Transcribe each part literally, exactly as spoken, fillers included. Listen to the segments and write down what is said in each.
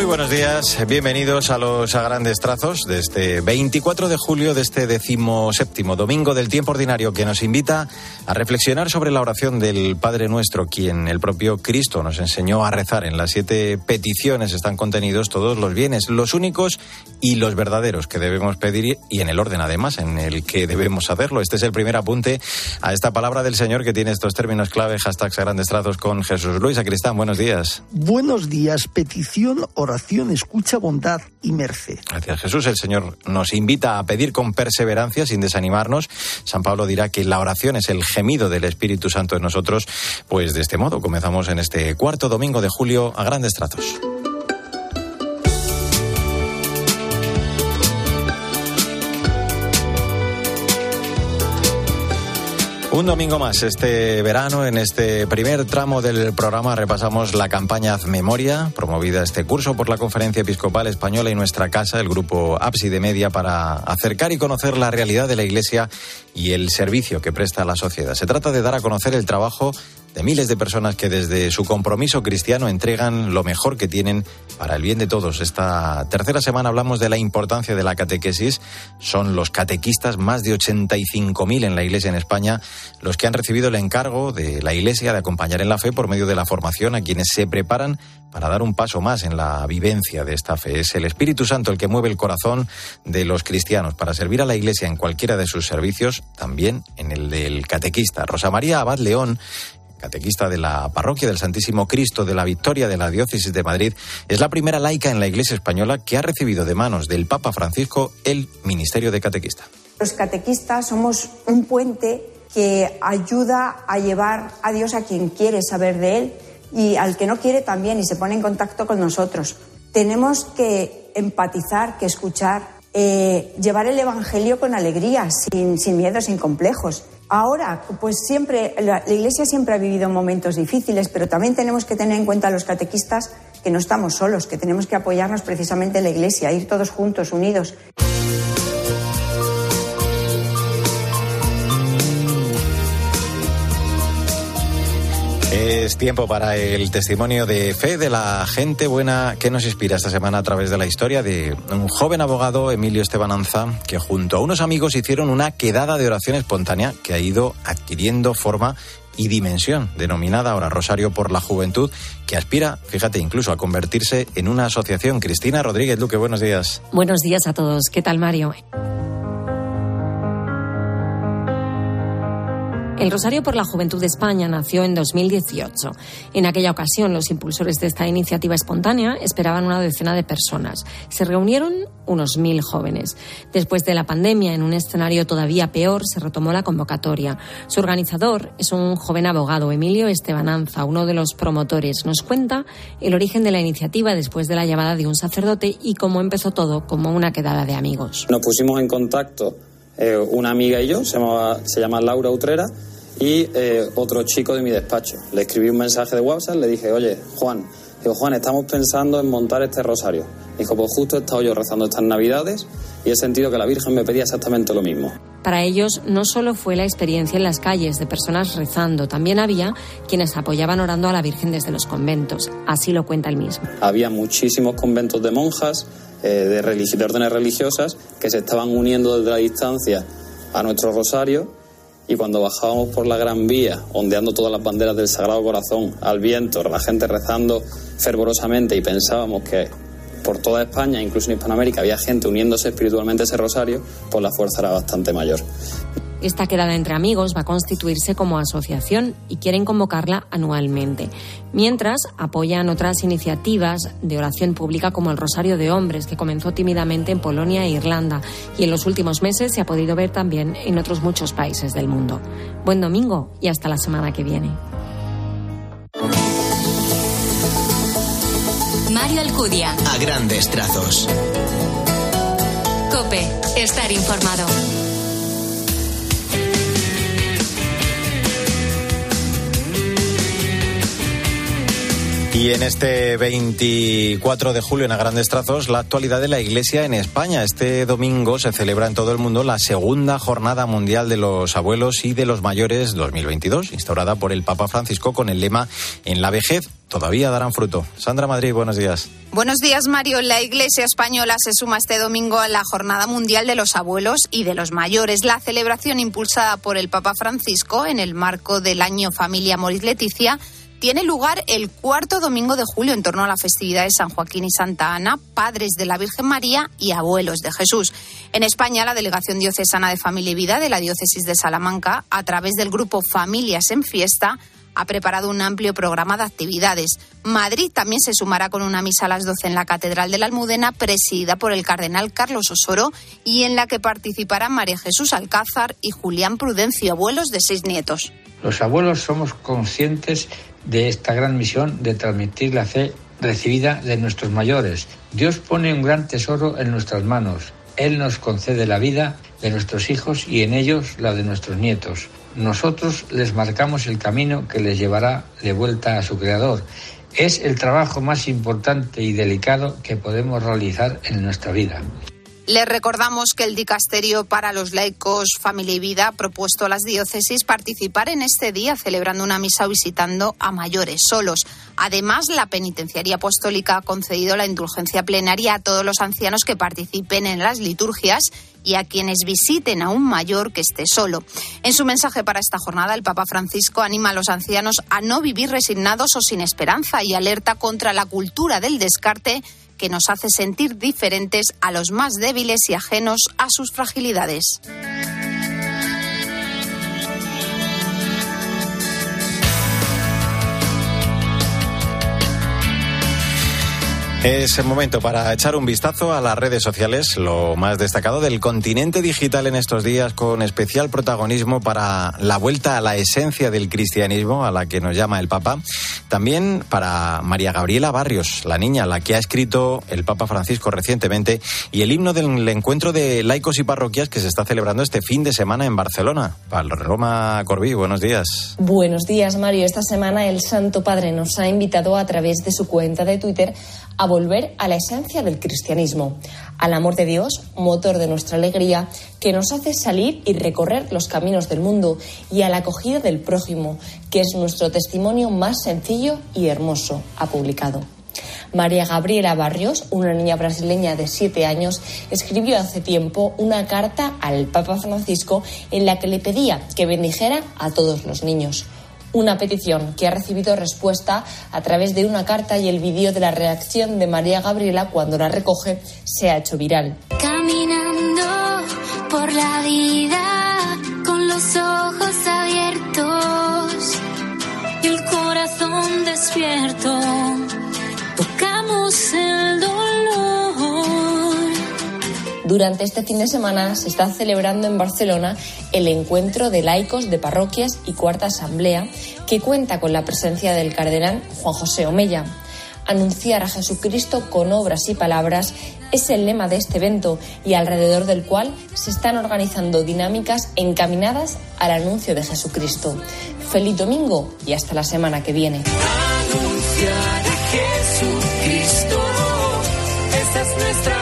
Muy buenos días, bienvenidos a los a grandes trazos de este veinticuatro de julio de este decimoséptimo domingo del tiempo ordinario, que nos invita a reflexionar sobre la oración del Padre Nuestro, quien el propio Cristo nos enseñó a rezar. En las siete peticiones están contenidos todos los bienes, los únicos y los verdaderos que debemos pedir, y en el orden además en el que debemos hacerlo. Este es el primer apunte a esta palabra del Señor que tiene estos términos clave, hashtags a grandes trazos con Jesús. Luis Sacristán, buenos días. Buenos días, petición, oración, escucha, bondad y merced. Gracias, Jesús. El Señor nos invita a pedir con perseverancia, sin desanimarnos. San Pablo dirá que la oración es el gemido del Espíritu Santo en nosotros. Pues de este modo comenzamos en este cuarto domingo de julio a grandes trazos. Un domingo más este verano. En este primer tramo del programa repasamos la campaña Haz Memoria, promovida este curso por la Conferencia Episcopal Española y Nuestra Casa, el grupo Ábside Media, para acercar y conocer la realidad de la Iglesia y el servicio que presta a la sociedad. Se trata de dar a conocer el trabajo de miles de personas que desde su compromiso cristiano entregan lo mejor que tienen para el bien de todos. Esta tercera semana hablamos de la importancia de la catequesis. Son los catequistas, más de ochenta y cinco mil en la Iglesia en España, los que han recibido el encargo de la Iglesia de acompañar en la fe por medio de la formación a quienes se preparan para dar un paso más en la vivencia de esta fe. Es el Espíritu Santo el que mueve el corazón de los cristianos para servir a la Iglesia en cualquiera de sus servicios, también en el del catequista. Rosa María Abad León, catequista de la Parroquia del Santísimo Cristo de la Victoria de la Diócesis de Madrid, es la primera laica en la Iglesia española que ha recibido de manos del Papa Francisco el ministerio de catequista. Los catequistas somos un puente que ayuda a llevar a Dios a quien quiere saber de Él y al que no quiere también, y se pone en contacto con nosotros. Tenemos que empatizar, que escuchar, eh, llevar el Evangelio con alegría, sin, sin miedo, sin complejos. Ahora, pues siempre, la, la Iglesia siempre ha vivido momentos difíciles, pero también tenemos que tener en cuenta a los catequistas que no estamos solos, que tenemos que apoyarnos precisamente en la Iglesia, ir todos juntos, unidos. Es tiempo para el testimonio de fe de la gente buena que nos inspira esta semana a través de la historia de un joven abogado, Emilio Estebananza, que junto a unos amigos hicieron una quedada de oración espontánea que ha ido adquiriendo forma y dimensión, denominada ahora Rosario por la Juventud, que aspira, fíjate, incluso a convertirse en una asociación. Cristina Rodríguez Luque, buenos días. Buenos días a todos. ¿Qué tal, Mario? El Rosario por la Juventud de España nació en dos mil dieciocho. En aquella ocasión, los impulsores de esta iniciativa espontánea esperaban una decena de personas. Se reunieron unos mil jóvenes. Después de la pandemia, en un escenario todavía peor, se retomó la convocatoria. Su organizador es un joven abogado, Emilio Estebananza, uno de los promotores. Nos cuenta el origen de la iniciativa después de la llamada de un sacerdote y cómo empezó todo como una quedada de amigos. Nos pusimos en contacto Eh, una amiga y yo, se llama, se llama Laura Utrera, y eh, otro chico de mi despacho. Le escribí un mensaje de WhatsApp, le dije, oye, Juan, digo, Juan, estamos pensando en montar este rosario. Dijo, pues justo he estado yo rezando estas Navidades y he sentido que la Virgen me pedía exactamente lo mismo. Para ellos no solo fue la experiencia en las calles de personas rezando, también había quienes apoyaban orando a la Virgen desde los conventos. Así lo cuenta él mismo. Había muchísimos conventos de monjas, eh, de, religi- de órdenes religiosas, que se estaban uniendo desde la distancia a nuestro rosario, y cuando bajábamos por la Gran Vía, ondeando todas las banderas del Sagrado Corazón al viento, la gente rezando fervorosamente, y pensábamos que por toda España, incluso en Hispanoamérica, había gente uniéndose espiritualmente a ese rosario, pues la fuerza era bastante mayor. Esta quedada entre amigos va a constituirse como asociación y quieren convocarla anualmente. Mientras, apoyan otras iniciativas de oración pública como el Rosario de Hombres, que comenzó tímidamente en Polonia e Irlanda y en los últimos meses se ha podido ver también en otros muchos países del mundo. Buen domingo y hasta la semana que viene. Mario Alcudia. A grandes trazos. COPE. Estar informado. Y en este veinticuatro de julio, en A Grandes Trazos, la actualidad de la Iglesia en España. Este domingo se celebra en todo el mundo la segunda Jornada Mundial de los Abuelos y de los Mayores dos mil veintidós, instaurada por el Papa Francisco con el lema "En la vejez, todavía darán fruto. Sandra Madrid, buenos días. Buenos días, Mario. La Iglesia española se suma este domingo a la Jornada Mundial de los Abuelos y de los Mayores. La celebración impulsada por el Papa Francisco en el marco del Año Familia Amoris Laetitia tiene lugar el cuarto domingo de julio en torno a la festividad de San Joaquín y Santa Ana, padres de la Virgen María y abuelos de Jesús. En España, la Delegación Diocesana de Familia y Vida de la Diócesis de Salamanca, a través del grupo Familias en Fiesta, ha preparado un amplio programa de actividades. Madrid también se sumará con una misa a las doce en la Catedral de la Almudena, presidida por el cardenal Carlos Osoro, y en la que participarán María Jesús Alcázar y Julián Prudencio, abuelos de seis nietos. Los abuelos somos conscientes de esta gran misión de transmitir la fe recibida de nuestros mayores. Dios pone un gran tesoro en nuestras manos. Él nos concede la vida de nuestros hijos y en ellos la de nuestros nietos. Nosotros les marcamos el camino que les llevará de vuelta a su Creador. Es el trabajo más importante y delicado que podemos realizar en nuestra vida. Les recordamos que el Dicasterio para los Laicos, Familia y Vida ha propuesto a las diócesis participar en este día celebrando una misa o visitando a mayores solos. Además, la Penitenciaría Apostólica ha concedido la indulgencia plenaria a todos los ancianos que participen en las liturgias y a quienes visiten a un mayor que esté solo. En su mensaje para esta jornada, el Papa Francisco anima a los ancianos a no vivir resignados o sin esperanza y alerta contra la cultura del descarte que nos hace sentir diferentes a los más débiles y ajenos a sus fragilidades. Es el momento para echar un vistazo a las redes sociales, lo más destacado del continente digital en estos días, con especial protagonismo para la vuelta a la esencia del cristianismo, a la que nos llama el Papa. También para María Gabriela Barrios, la niña, la que ha escrito el Papa Francisco recientemente, y el himno del encuentro de laicos y parroquias que se está celebrando este fin de semana en Barcelona. Paloma Corbí, buenos días. Buenos días, Mario. Esta semana el Santo Padre nos ha invitado a través de su cuenta de Twitter a volver a la esencia del cristianismo, al amor de Dios, motor de nuestra alegría, que nos hace salir y recorrer los caminos del mundo, y a la acogida del prójimo, que es nuestro testimonio más sencillo y hermoso, ha publicado. María Gabriela Barrios, una niña brasileña de siete años, escribió hace tiempo una carta al Papa Francisco en la que le pedía que bendijera a todos los niños. Una petición que ha recibido respuesta a través de una carta, y el vídeo de la reacción de María Gabriela cuando la recoge se ha hecho viral. Caminando por la vida con los ojos abiertos y el corazón despierto, tocamos el dolor. Durante este fin de semana se está celebrando en Barcelona el encuentro de laicos de parroquias y cuarta asamblea, que cuenta con la presencia del cardenal Juan José Omella. Anunciar a Jesucristo con obras y palabras es el lema de este evento, y alrededor del cual se están organizando dinámicas encaminadas al anuncio de Jesucristo. Feliz domingo y hasta la semana que viene. Anunciar a Jesucristo, esa es nuestra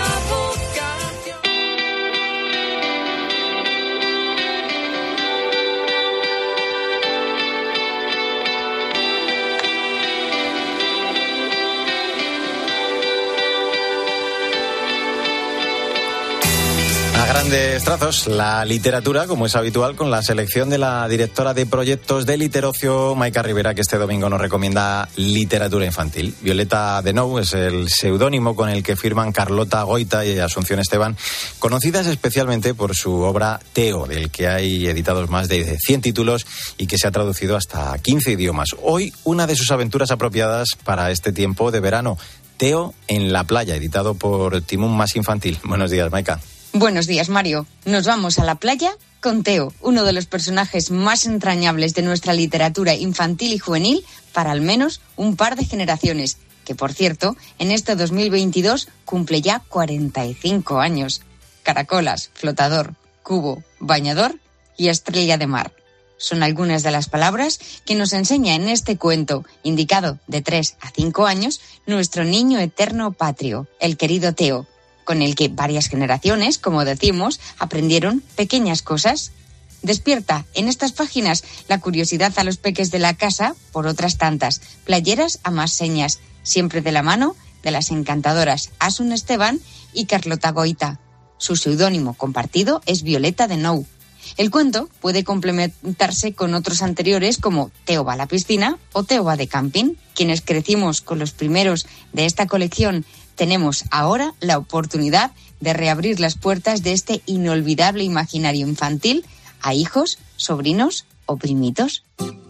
A grandes trazos, la literatura, como es habitual, con la selección de la directora de proyectos de Literocio, Maika Rivera, que este domingo nos recomienda literatura infantil. Violeta de Nou es el seudónimo con el que firman Carlota Goita y Asunción Esteban, conocidas especialmente por su obra Teo, del que hay editados más de cien títulos y que se ha traducido hasta quince idiomas. Hoy, una de sus aventuras apropiadas para este tiempo de verano, Teo en la playa, editado por Timón Más Infantil. Buenos días, Maika. Buenos días, Mario. Nos vamos a la playa con Teo, uno de los personajes más entrañables de nuestra literatura infantil y juvenil para al menos un par de generaciones, que, por cierto, en este dos mil veintidós cumple ya cuarenta y cinco años. Caracolas, flotador, cubo, bañador y estrella de mar. Son algunas de las palabras que nos enseña en este cuento, indicado de tres a cinco años, nuestro niño eterno patrio, el querido Teo, con el que varias generaciones, como decimos, aprendieron pequeñas cosas. Despierta en estas páginas la curiosidad a los peques de la casa por otras tantas. Playeras a más señas, siempre de la mano de las encantadoras Asun Esteban y Carlota Goita. Su seudónimo compartido es Violeta de Nou. El cuento puede complementarse con otros anteriores como Teo va a la piscina o Teo va de camping. Quienes crecimos con los primeros de esta colección tenemos ahora la oportunidad de reabrir las puertas de este inolvidable imaginario infantil a hijos, sobrinos o primitos.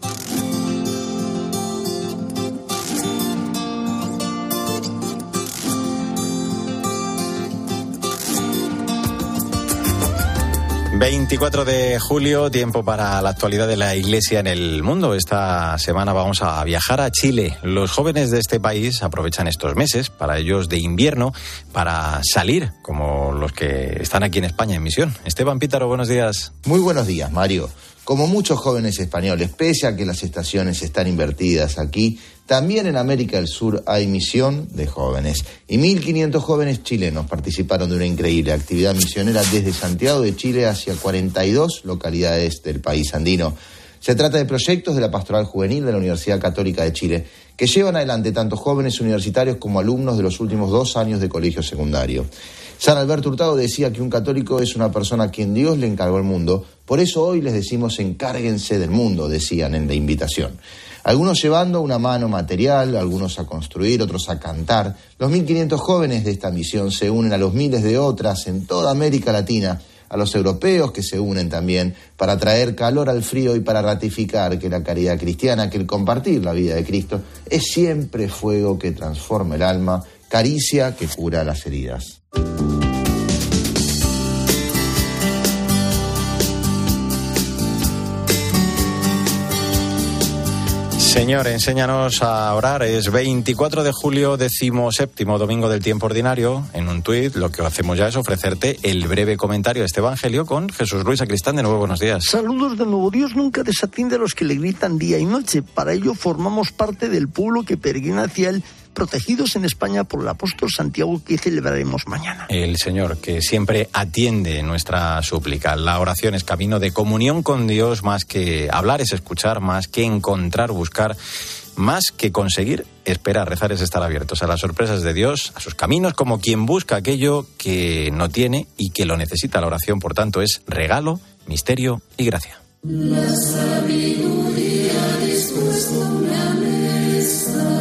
veinticuatro de julio, tiempo para la actualidad de la Iglesia en el mundo. Esta semana vamos a viajar a Chile. Los jóvenes de este país aprovechan estos meses, para ellos de invierno, para salir, como los que están aquí en España en misión. Esteban Pítaro, buenos días. Muy buenos días, Mario. Como muchos jóvenes españoles, pese a que las estaciones están invertidas aquí, también en América del Sur hay misión de jóvenes. Y mil quinientos jóvenes chilenos participaron de una increíble actividad misionera desde Santiago de Chile hacia cuarenta y dos localidades del país andino. Se trata de proyectos de la Pastoral Juvenil de la Universidad Católica de Chile, que llevan adelante tanto jóvenes universitarios como alumnos de los últimos dos años de colegio secundario. San Alberto Hurtado decía que un católico es una persona a quien Dios le encargó el mundo. Por eso hoy les decimos encárguense del mundo, decían en la invitación. Algunos llevando una mano material, algunos a construir, otros a cantar. Los mil quinientos jóvenes de esta misión se unen a los miles de otras en toda América Latina, a los europeos que se unen también para traer calor al frío y para ratificar que la caridad cristiana, que el compartir la vida de Cristo, es siempre fuego que transforma el alma, caricia que cura las heridas. Señor, enséñanos a orar. Es veinticuatro de julio, decimoséptimo domingo del tiempo ordinario. En un tuit lo que hacemos ya es ofrecerte el breve comentario de este evangelio con Jesús Luis Sacristán. De nuevo, buenos días. Saludos de nuevo. Dios nunca desatiende a los que le gritan día y noche. Para ello formamos parte del pueblo que peregrina hacia él, protegidos en España por el apóstol Santiago, que celebraremos mañana. El Señor, que siempre atiende nuestra súplica. La oración es camino de comunión con Dios, más que hablar es escuchar, más que encontrar, buscar, más que conseguir, esperar. Rezar es estar abiertos a las sorpresas de Dios, a sus caminos, como quien busca aquello que no tiene y que lo necesita. La oración, por tanto, es regalo, misterio y gracia. La sabiduría dispuesta una mesa,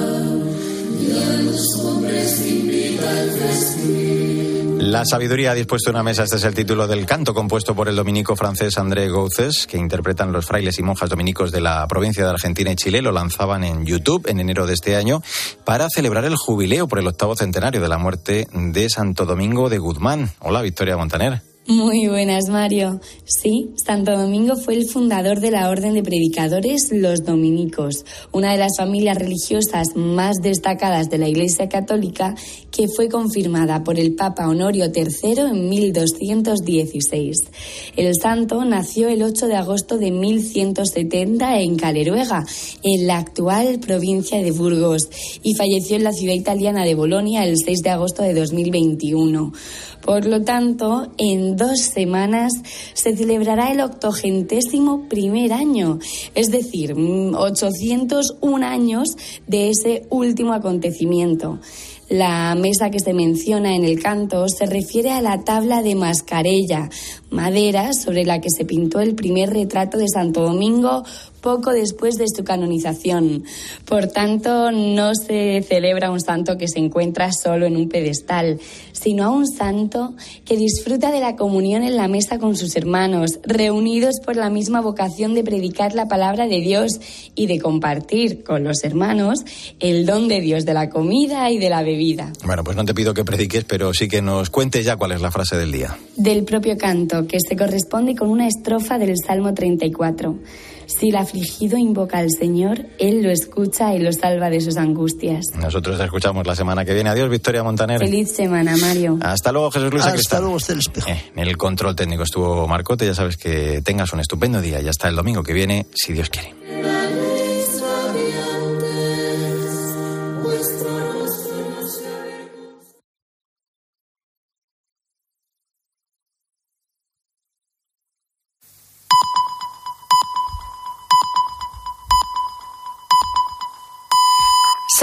La sabiduría ha dispuesto una mesa. Este es el título del canto compuesto por el dominico francés André Gauzès, que interpretan los frailes y monjas dominicos de la provincia de Argentina y Chile. Lo lanzaban en YouTube en enero de este año para celebrar el jubileo por el octavo centenario de la muerte de Santo Domingo de Guzmán. Hola, Victoria Montaner. Muy buenas, Mario. Sí, Santo Domingo fue el fundador de la Orden de Predicadores los Dominicos, una de las familias religiosas más destacadas de la Iglesia Católica, que fue confirmada por el Papa Honorio tercero en mil doscientos dieciséis. El santo nació el ocho de agosto de mil ciento setenta en Caleruega, en la actual provincia de Burgos, y falleció en la ciudad italiana de Bolonia el seis de agosto de dos mil veintiuno. Por lo tanto, en dos semanas se celebrará el octogentésimo primer año, es decir, ochocientos un años de ese último acontecimiento. La mesa que se menciona en el canto se refiere a la tabla de Mascarella, madera sobre la que se pintó el primer retrato de Santo Domingo poco después de su canonización. Por tanto, no se celebra un santo que se encuentra solo en un pedestal, sino a un santo que disfruta de la comunión en la mesa con sus hermanos, reunidos por la misma vocación de predicar la palabra de Dios y de compartir con los hermanos el don de Dios de la comida y de la bebida. Bueno, pues no te pido que prediques, pero sí que nos cuentes ya cuál es la frase del día. Del propio canto, que se corresponde con una estrofa del Salmo treinta y cuatro. Si el afligido invoca al Señor, Él lo escucha y lo salva de sus angustias. Nosotros te escuchamos la semana que viene. Adiós, Victoria Montaner. Feliz semana, Mario. Hasta luego, Jesús Luis Sacristán. Hasta luego, hasta el espejo. Eh, en el control técnico estuvo Marcote. Ya sabes que tengas un estupendo día y hasta el domingo que viene, si Dios quiere.